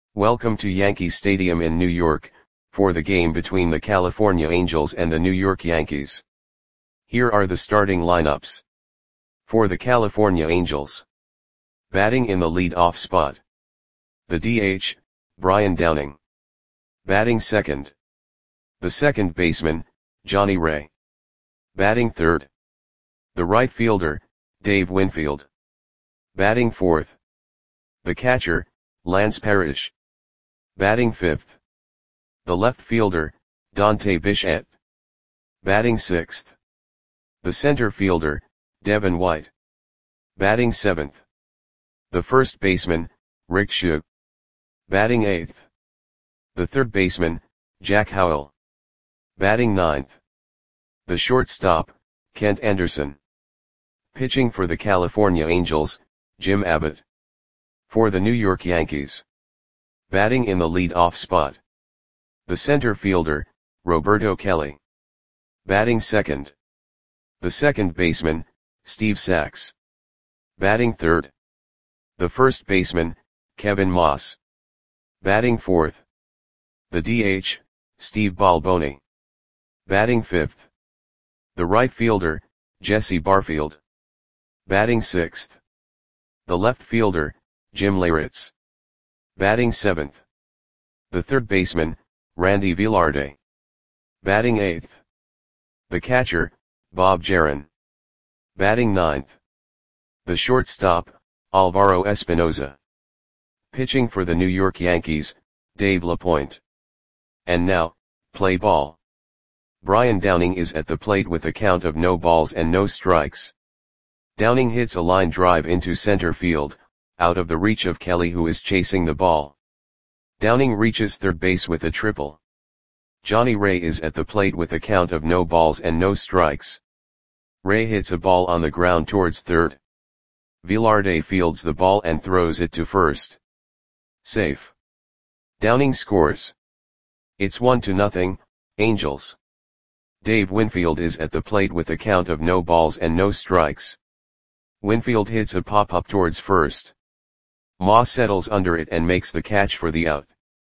Welcome to Yankee Stadium in New York, for the game between the California Angels and the New York Yankees. Here are the starting lineups. For the California Angels. Batting in the lead-off spot. The DH, Brian Downing. Batting second. The second baseman, Johnny Ray. Batting third. The right fielder, Dave Winfield. Batting fourth. The catcher, Lance Parrish. Batting fifth. The left fielder, Dante Bichette. Batting sixth. The center fielder, Devin White. Batting seventh. The first baseman, Rick Shue. Batting eighth. The third baseman, Jack Howell. Batting ninth. The shortstop, Kent Anderson. Pitching for the California Angels, Jim Abbott. For the New York Yankees. Batting in the lead-off spot. The center fielder, Roberto Kelly. Batting second. The second baseman, Steve Sax. Batting third. The first baseman, Kevin Moss. Batting fourth. The DH, Steve Balboni. Batting fifth. The right fielder, Jesse Barfield. Batting sixth. The left fielder, Jim Leyritz. Batting seventh. The third baseman, Randy Velarde. Batting eighth. The catcher, Bob Jaron. Batting ninth. The shortstop, Alvaro Espinoza. Pitching for the New York Yankees, Dave LaPointe. And now, play ball. Brian Downing is at the plate with a count of no balls and no strikes. Downing hits a line drive into center field, out of the reach of Kelly, who is chasing the ball. Downing reaches third base with a triple. Johnny Ray is at the plate with a count of no balls and no strikes. Ray hits a ball on the ground towards third. Velarde fields the ball and throws it to first. Safe. Downing scores. It's 1-0, Angels. Dave Winfield is at the plate with a count of no balls and no strikes. Winfield hits a pop-up towards first. Moss settles under it and makes the catch for the out.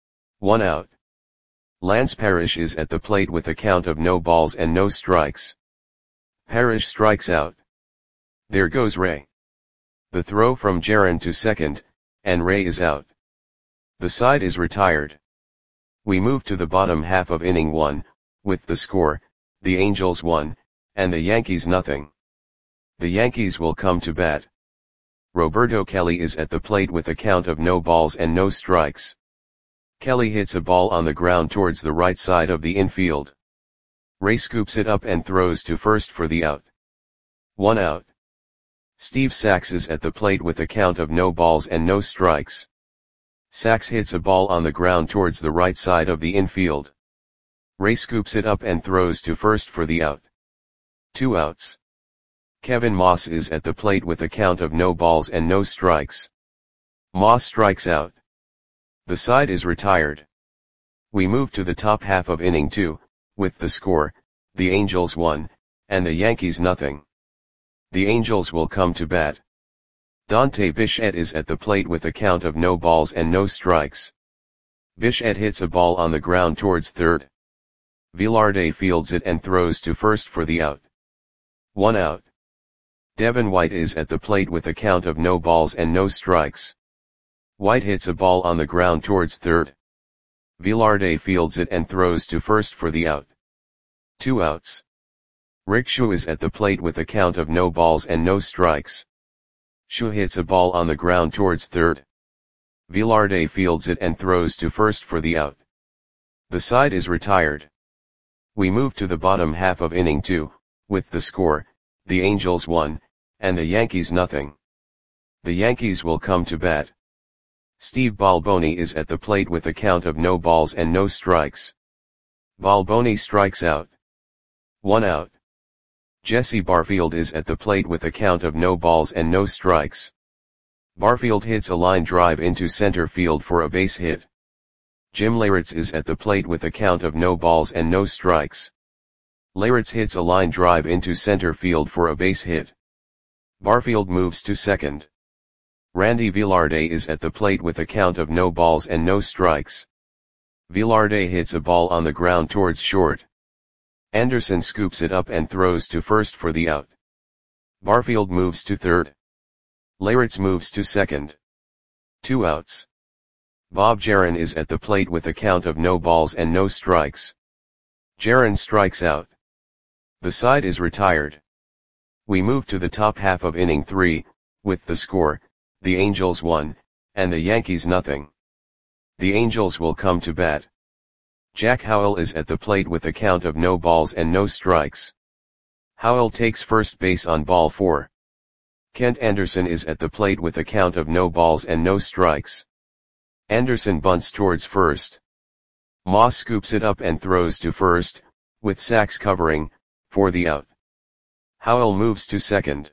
1 out. Lance Parrish is at the plate with a count of no balls and no strikes. Parrish strikes out. There goes Ray. The throw from Jaron to second, and Ray is out. The side is retired. We move to the bottom half of inning 1, with the score, the Angels 1, and the Yankees nothing. The Yankees will come to bat. Roberto Kelly is at the plate with a count of no balls and no strikes. Kelly hits a ball on the ground towards the right side of the infield. Ray scoops it up and throws to first for the out. 1 out. Steve Sax is at the plate with a count of no balls and no strikes. Sax hits a ball on the ground towards the right side of the infield. Ray scoops it up and throws to first for the out. 2 outs. Kevin Moss is at the plate with a count of no balls and no strikes. Moss strikes out. The side is retired. We move to the top half of inning 2, with the score, the Angels 1, and the Yankees nothing. The Angels will come to bat. Dante Bichette is at the plate with a count of no balls and no strikes. Bichette hits a ball on the ground towards third. Velarde fields it and throws to first for the out. 1 out. Devin White is at the plate with a count of no balls and no strikes. White hits a ball on the ground towards third. Velarde fields it and throws to first for the out. 2 outs. Rick Shue is at the plate with a count of no balls and no strikes. Shue hits a ball on the ground towards third. Velarde fields it and throws to first for the out. The side is retired. We move to the bottom half of inning 2, with the score, the Angels 1, and the Yankees nothing. The Yankees will come to bat. Steve Balboni is at the plate with a count of no balls and no strikes. Balboni strikes out. 1 out. Jesse Barfield is at the plate with a count of no balls and no strikes. Barfield hits a line drive into center field for a base hit. Jim Leyritz is at the plate with a count of no balls and no strikes. Leyritz hits a line drive into center field for a base hit. Barfield moves to second. Randy Velarde is at the plate with a count of no balls and no strikes. Velarde hits a ball on the ground towards short. Anderson scoops it up and throws to first for the out. Barfield moves to third. Leyritz moves to second. 2 outs. Bob Jaron is at the plate with a count of no balls and no strikes. Jaron strikes out. The side is retired. We move to the top half of inning 3, with the score, the Angels 1, and the Yankees nothing. The Angels will come to bat. Jack Howell is at the plate with a count of no balls and no strikes. Howell takes first base on ball 4. Kent Anderson is at the plate with a count of no balls and no strikes. Anderson bunts towards first. Moss scoops it up and throws to first, with Sachs covering, for the out. Howell moves to second.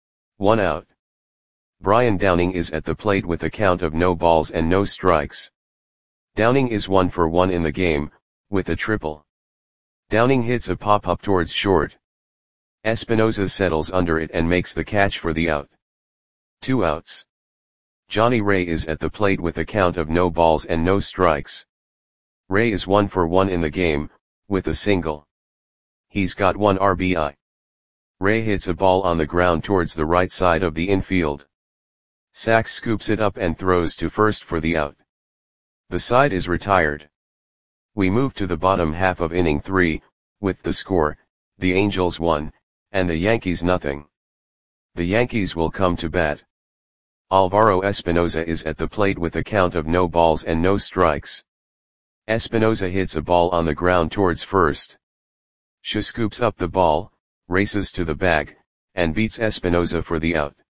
1 out. Brian Downing is at the plate with a count of no balls and no strikes. Downing is 1 for 1 in the game, with a triple. Downing hits a pop-up towards short. Espinosa settles under it and makes the catch for the out. 2 outs. Johnny Ray is at the plate with a count of no balls and no strikes. Ray is 1 for 1 in the game, with a single. He's got 1 RBI. Ray hits a ball on the ground towards the right side of the infield. Sachs scoops it up and throws to first for the out. The side is retired. We move to the bottom half of inning 3, with the score, the Angels 1, and the Yankees nothing. The Yankees will come to bat. Alvaro Espinosa is at the plate with a count of no balls and no strikes. Espinosa hits a ball on the ground towards first. Shea scoops up the ball, races to the bag, and beats Espinosa for the out.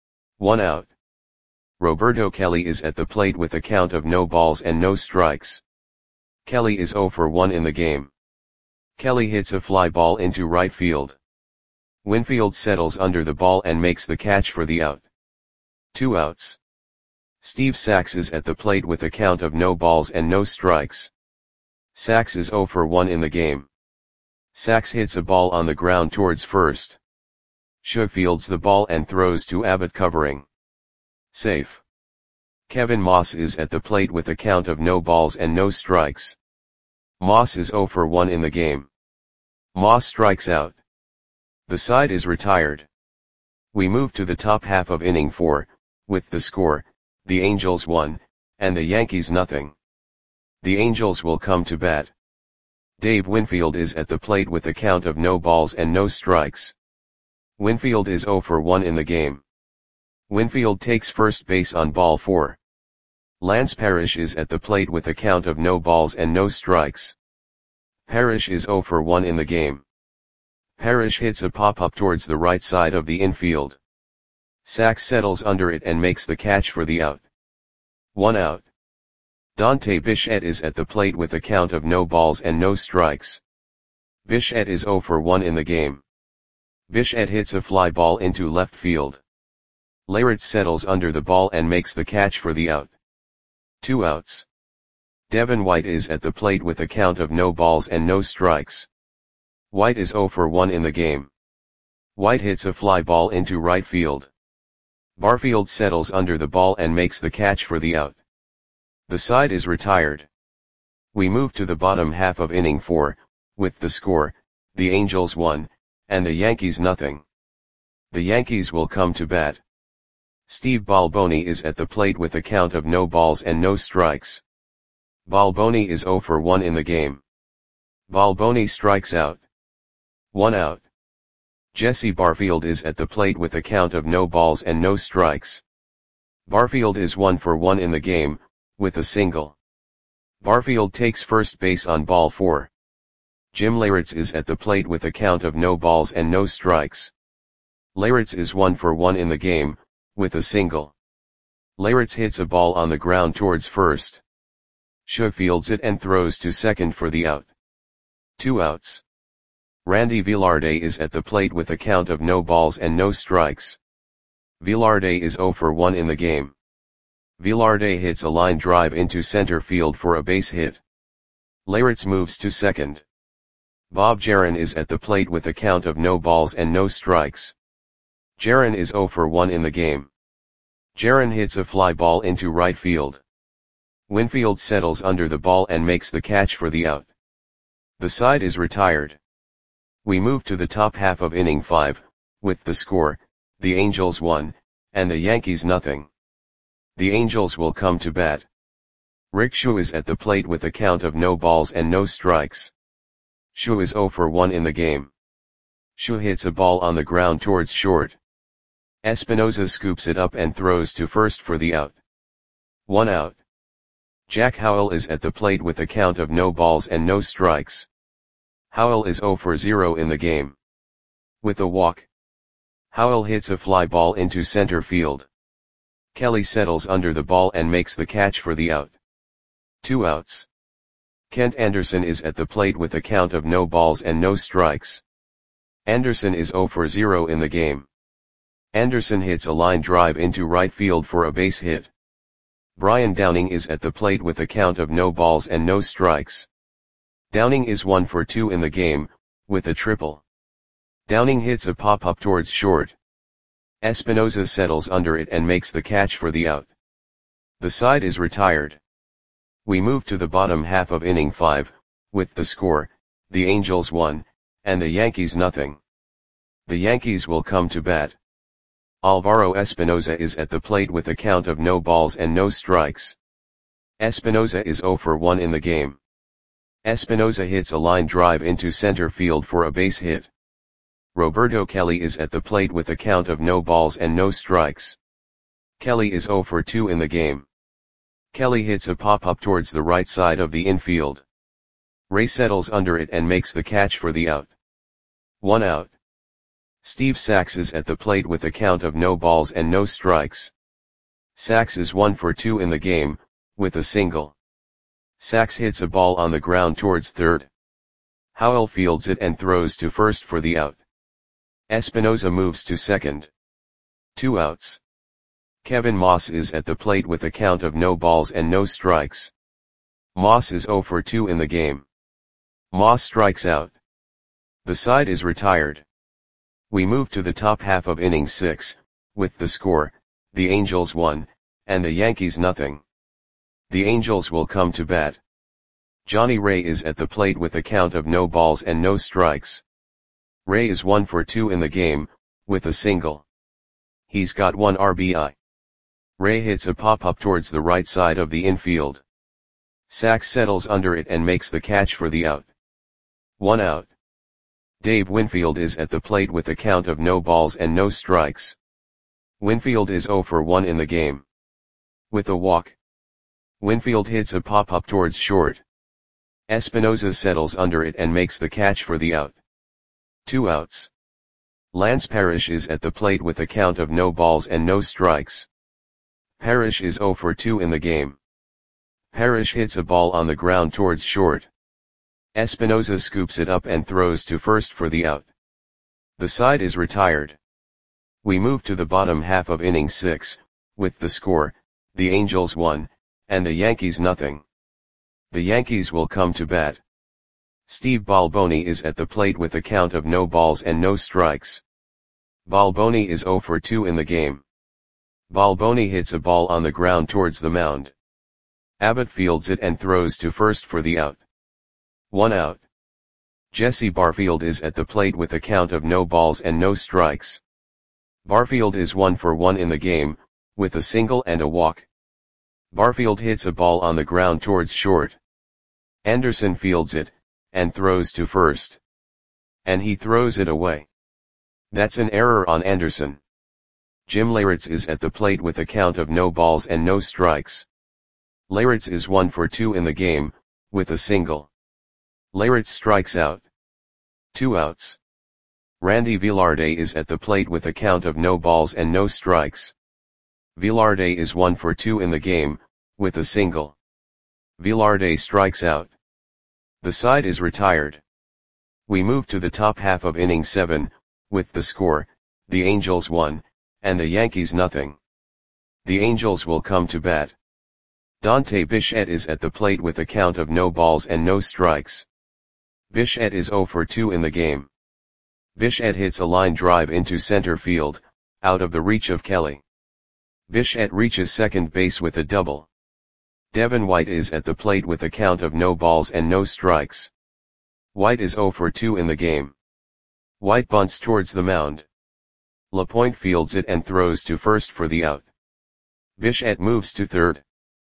1 out. Roberto Kelly is at the plate with a count of no balls and no strikes. Kelly is 0 for 1 in the game. Kelly hits a fly ball into right field. Winfield settles under the ball and makes the catch for the out. 2 outs. Steve Sachs is at the plate with a count of no balls and no strikes. Sachs is 0 for 1 in the game. Sachs hits a ball on the ground towards first. Shea fields the ball and throws to Abbott covering. Safe. Kevin Moss is at the plate with a count of no balls and no strikes. Moss is 0 for 1 in the game. Moss strikes out. The side is retired. We move to the top half of inning 4, with the score, the Angels 1, and the Yankees nothing. The Angels will come to bat. Dave Winfield is at the plate with a count of no balls and no strikes. Winfield is 0 for 1 in the game. Winfield takes first base on ball 4. Lance Parrish is at the plate with a count of no balls and no strikes. Parrish is 0 for 1 in the game. Parrish hits a pop-up towards the right side of the infield. Sachs settles under it and makes the catch for the out. 1 out. Dante Bichette is at the plate with a count of no balls and no strikes. Bichette is 0 for 1 in the game. Bichette hits a fly ball into left field. Leyritz settles under the ball and makes the catch for the out. 2 outs. Devin White is at the plate with a count of no balls and no strikes. White is 0 for 1 in the game. White hits a fly ball into right field. Barfield settles under the ball and makes the catch for the out. The side is retired. We move to the bottom half of inning 4, with the score, the Angels 1, and the Yankees nothing. The Yankees will come to bat. Steve Balboni is at the plate with a count of no balls and no strikes. Balboni is 0 for 1 in the game. Balboni strikes out. 1 out. Jesse Barfield is at the plate with a count of no balls and no strikes. Barfield is 1 for 1 in the game, with a single. Barfield takes first base on ball 4. Jim Leyritz is at the plate with a count of no balls and no strikes. Leyritz is 1 for 1 in the game, with a single. Leyritz hits a ball on the ground towards first. Shea fields it and throws to second for the out. 2 outs. Randy Velarde is at the plate with a count of no balls and no strikes. Velarde is 0 for 1 in the game. Velarde hits a line drive into center field for a base hit. Leyritz moves to second. Bob Jaron is at the plate with a count of no balls and no strikes. Jaron is 0 for 1 in the game. Jaron hits a fly ball into right field. Winfield settles under the ball and makes the catch for the out. The side is retired. We move to the top half of inning 5, with the score, the Angels 1, and the Yankees nothing. The Angels will come to bat. Rick Shu is at the plate with a count of no balls and no strikes. Shu is 0 for 1 in the game. Shu hits a ball on the ground towards short. Espinosa scoops it up and throws to first for the out. 1 out. Jack Howell is at the plate with a count of no balls and no strikes. Howell is 0 for 0 in the game. With a walk, Howell hits a fly ball into center field. Kelly settles under the ball and makes the catch for the out. 2 outs. Kent Anderson is at the plate with a count of no balls and no strikes. Anderson is 0 for 0 in the game. Anderson hits a line drive into right field for a base hit. Brian Downing is at the plate with a count of no balls and no strikes. Downing is 1 for 2 in the game, with a triple. Downing hits a pop-up towards short. Espinosa settles under it and makes the catch for the out. The side is retired. We move to the bottom half of inning 5, with the score, the Angels 1, and the Yankees nothing. The Yankees will come to bat. Alvaro Espinosa is at the plate with a count of no balls and no strikes. Espinosa is 0 for 1 in the game. Espinosa hits a line drive into center field for a base hit. Roberto Kelly is at the plate with a count of no balls and no strikes. Kelly is 0 for 2 in the game. Kelly hits a pop-up towards the right side of the infield. Ray settles under it and makes the catch for the out. 1 out. Steve Sax is at the plate with a count of no balls and no strikes. Sax is 1 for 2 in the game, with a single. Sax hits a ball on the ground towards third. Howell fields it and throws to first for the out. Espinosa moves to second. 2 outs. Kevin Moss is at the plate with a count of no balls and no strikes. Moss is 0 for 2 in the game. Moss strikes out. The side is retired. We move to the top half of inning 6, with the score, the Angels 1, and the Yankees nothing. The Angels will come to bat. Johnny Ray is at the plate with a count of no balls and no strikes. Ray is 1 for 2 in the game, with a single. He's got 1 RBI. Ray hits a pop-up towards the right side of the infield. Sax settles under it and makes the catch for the out. 1 out. Dave Winfield is at the plate with a count of no balls and no strikes. Winfield is 0 for 1 in the game. With a walk, Winfield hits a pop-up towards short. Espinosa settles under it and makes the catch for the out. 2 outs. Lance Parrish is at the plate with a count of no balls and no strikes. Parrish is 0 for 2 in the game. Parrish hits a ball on the ground towards short. Espinosa scoops it up and throws to first for the out. The side is retired. We move to the bottom half of inning 6, with the score, the Angels 1, and the Yankees nothing. The Yankees will come to bat. Steve Balboni is at the plate with a count of no balls and no strikes. Balboni is 0 for 2 in the game. Balboni hits a ball on the ground towards the mound. Abbott fields it and throws to first for the out. 1 out. Jesse Barfield is at the plate with a count of no balls and no strikes. Barfield is 1 for 1 in the game, with a single and a walk. Barfield hits a ball on the ground towards short. Anderson fields it, and throws to first. And he throws it away. That's an error on Anderson. Jim Leyritz is at the plate with a count of no balls and no strikes. Leyritz is 1 for 2 in the game, with a single. Leyritz strikes out. 2 outs. Randy Velarde is at the plate with a count of no balls and no strikes. Velarde is 1 for 2 in the game, with a single. Velarde strikes out. The side is retired. We move to the top half of inning 7, with the score, the Angels 1, and the Yankees nothing. The Angels will come to bat. Dante Bichette is at the plate with a count of no balls and no strikes. Bichette is 0 for 2 in the game. Bichette hits a line drive into center field, out of the reach of Kelly. Bichette reaches second base with a double. Devin White is at the plate with a count of no balls and no strikes. White is 0 for 2 in the game. White bunts towards the mound. LaPointe fields it and throws to first for the out. Bichette moves to third.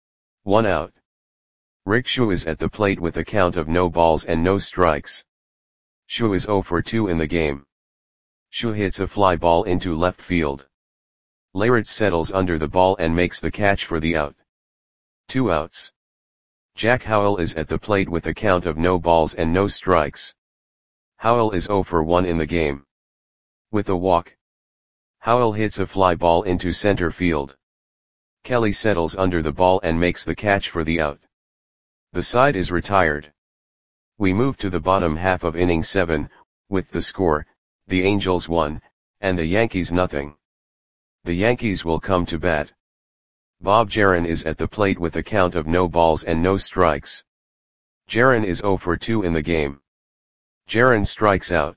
1 out. Rick Shu is at the plate with a count of no balls and no strikes. Shu is 0 for 2 in the game. Shu hits a fly ball into left field. Leyritz settles under the ball and makes the catch for the out. 2 outs. Jack Howell is at the plate with a count of no balls and no strikes. Howell is 0 for 1 in the game. With a walk, Howell hits a fly ball into center field. Kelly settles under the ball and makes the catch for the out. The side is retired. We move to the bottom half of inning 7, with the score, the Angels 1, and the Yankees nothing. The Yankees will come to bat. Bob Jaron is at the plate with a count of no balls and no strikes. Jaron is 0 for 2 in the game. Jaron strikes out.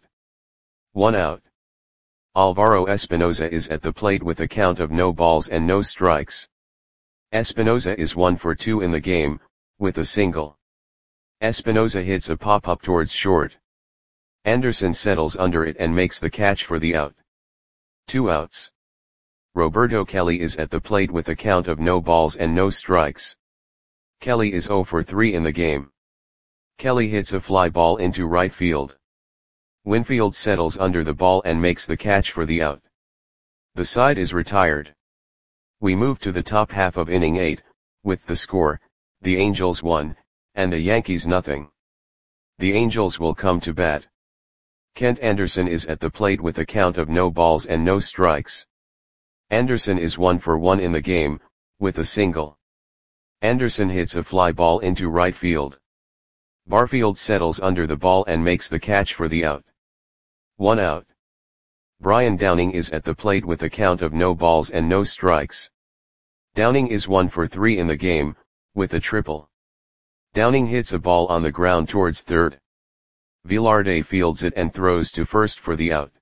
1 out. Alvaro Espinoza is at the plate with a count of no balls and no strikes. Espinoza is 1 for 2 in the game, with a single. Espinoza hits a pop-up towards short. Anderson settles under it and makes the catch for the out. 2 outs. Roberto Kelly is at the plate with a count of no balls and no strikes. Kelly is 0 for 3 in the game. Kelly hits a fly ball into right field. Winfield settles under the ball and makes the catch for the out. The side is retired. We move to the top half of inning 8, with the score, the Angels 1, and the Yankees nothing. The Angels will come to bat. Kent Anderson is at the plate with a count of no balls and no strikes. Anderson is 1 for 1 in the game, with a single. Anderson hits a fly ball into right field. Barfield settles under the ball and makes the catch for the out. 1 out. Brian Downing is at the plate with a count of no balls and no strikes. Downing is 1 for 3 in the game, with a triple. Downing hits a ball on the ground towards third. Velarde fields it and throws to first for the out.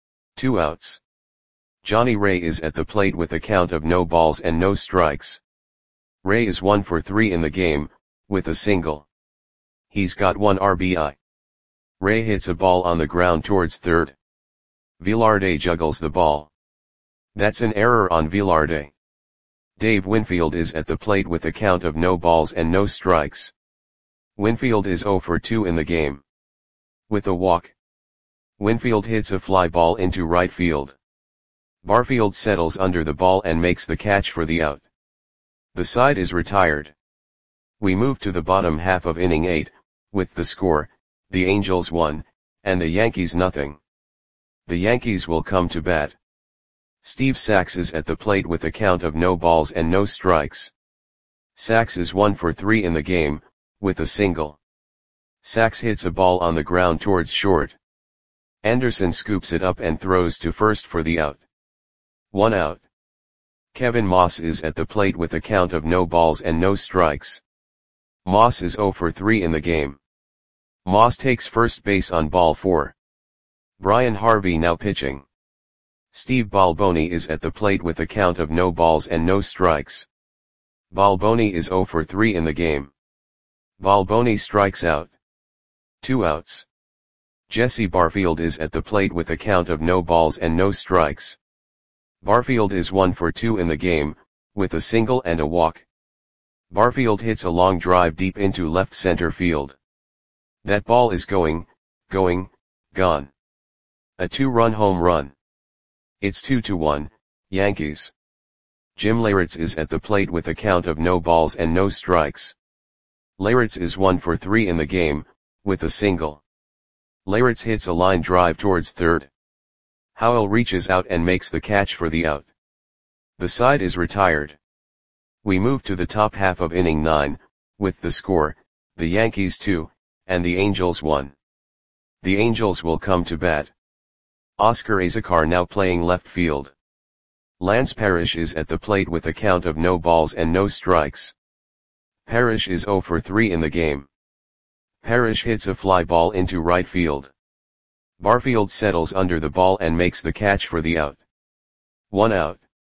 2 outs. Johnny Ray is at the plate with a count of no balls and no strikes. Ray is 1 for 3 in the game, with a single. He's got 1 RBI. Ray hits a ball on the ground towards third. Velarde juggles the ball. That's an error on Velarde. Dave Winfield is at the plate with a count of no balls and no strikes. Winfield is 0 for 2 in the game. With a walk, Winfield hits a fly ball into right field. Barfield settles under the ball and makes the catch for the out. The side is retired. We move to the bottom half of inning 8, with the score, the Angels 1, and the Yankees nothing. The Yankees will come to bat. Steve Sax is at the plate with a count of no balls and no strikes. Sax is 1 for 3 in the game, with a single. Sax hits a ball on the ground towards short. Anderson scoops it up and throws to first for the out. 1 out. Kevin Moss is at the plate with a count of no balls and no strikes. Moss is 0 for 3 in the game. Moss takes first base on ball 4. Brian Harvey now pitching. Steve Balboni is at the plate with a count of no balls and no strikes. Balboni is 0 for 3 in the game. Balboni strikes out. 2 outs. Jesse Barfield is at the plate with a count of no balls and no strikes. Barfield is 1 for 2 in the game, with a single and a walk. Barfield hits a long drive deep into left center field. That ball is gone. A 2-run home run. It's 2-1, Yankees. Jim Leyritz is at the plate with a count of no balls and no strikes. Leyritz is 1 for 3 in the game, with a single. Leyritz hits a line drive towards third. Howell reaches out and makes the catch for the out. The side is retired. We move to the top half of inning 9, with the score, the Yankees 2, and the Angels 1. The Angels will come to bat. Oscar Azacar now playing left field. Lance Parrish is at the plate with a count of no balls and no strikes. Parrish is 0 for 3 in the game. Parrish hits a fly ball into right field. Barfield settles under the ball and makes the catch for the out. 1 out.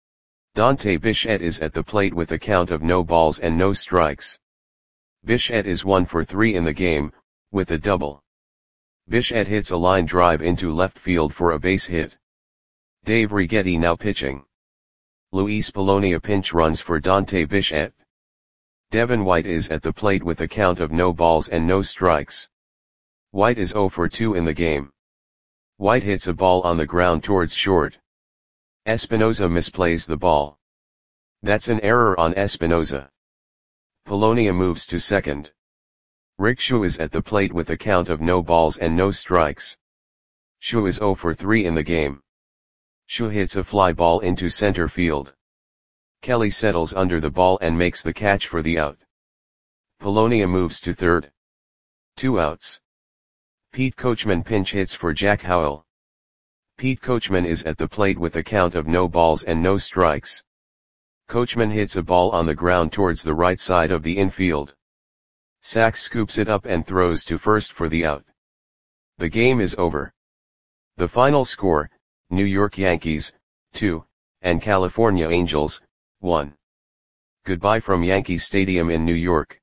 Dante Bichette is at the plate with a count of no balls and no strikes. Bichette is 1 for 3 in the game, with a double. Bichette hits a line drive into left field for a base hit. Dave Righetti now pitching. Luis Polonia pinch runs for Dante Bichette. Devin White is at the plate with a count of no balls and no strikes. White is 0 for 2 in the game. White hits a ball on the ground towards short. Espinoza misplays the ball. That's an error on Espinoza. Polonia moves to second. Rick Shu is at the plate with a count of no balls and no strikes. Shu is 0 for 3 in the game. Shu hits a fly ball into center field. Kelly settles under the ball and makes the catch for the out. Polonia moves to third. 2 outs. Pete Coachman pinch hits for Jack Howell. Pete Coachman is at the plate with a count of no balls and no strikes. Coachman hits a ball on the ground towards the right side of the infield. Sachs scoops it up and throws to first for the out. The game is over. The final score, New York Yankees, 2, and California Angels, 1. Goodbye from Yankee Stadium in New York.